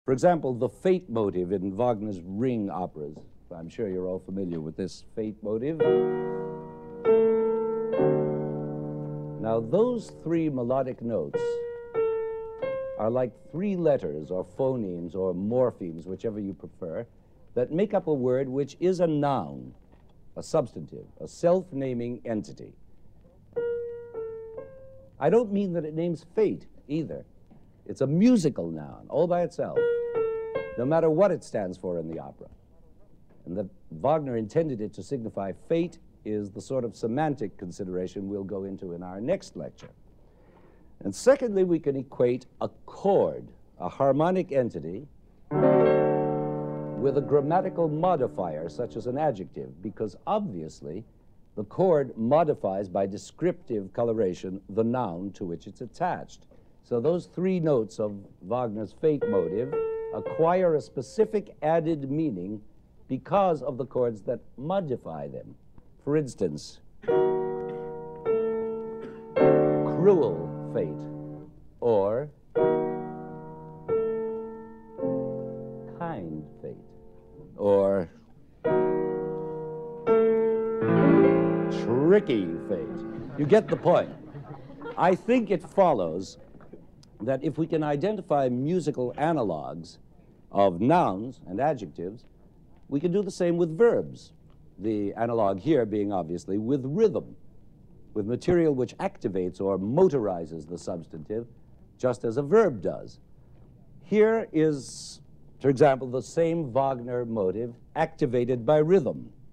For example, the Fate motive in Wagner's Ring operas. I'm sure you're all familiar with this Fate motive. Now, those three melodic notes are like three letters or phonemes or morphemes, whichever you prefer, that make up a word which is a noun, a substantive, a self-naming entity. I don't mean that it names fate either. It's a musical noun all by itself, no matter what it stands for in the opera. And that Wagner intended it to signify fate is the sort of semantic consideration we'll go into in our next lecture. And secondly, we can equate a chord, a harmonic entity, with a grammatical modifier, such as an adjective, because obviously the chord modifies by descriptive coloration the noun to which it's attached. So those three notes of Wagner's Fate motive acquire a specific added meaning because of the chords that modify them. For instance, cruel fate, or kind fate, or tricky fate. You get the point. I think it follows that if we can identify musical analogs of nouns and adjectives, we can do the same with verbs. The analog here being obviously with rhythm, with material which activates or motorizes the substantive, just as a verb does. Here is, for example, the same Wagner motive activated by rhythm.